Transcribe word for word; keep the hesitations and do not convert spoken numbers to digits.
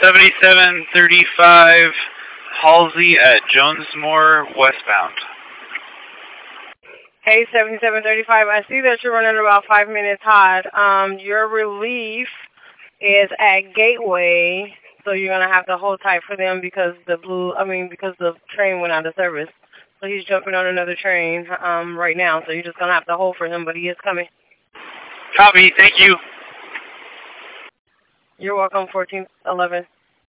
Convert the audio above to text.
seventy-seven thirty-five Halsey at Jonesmore westbound. Hey, seventy-seven thirty-five, I see that you're running about five minutes hot. Um, your relief is at Gateway, so you're going to have to hold tight for them because the blue, I mean, because the train went out of service. So he's jumping on another train um, right now, so you're just going to have to hold for him, but he is coming. Copy, thank you. You're welcome, fourteen eleven.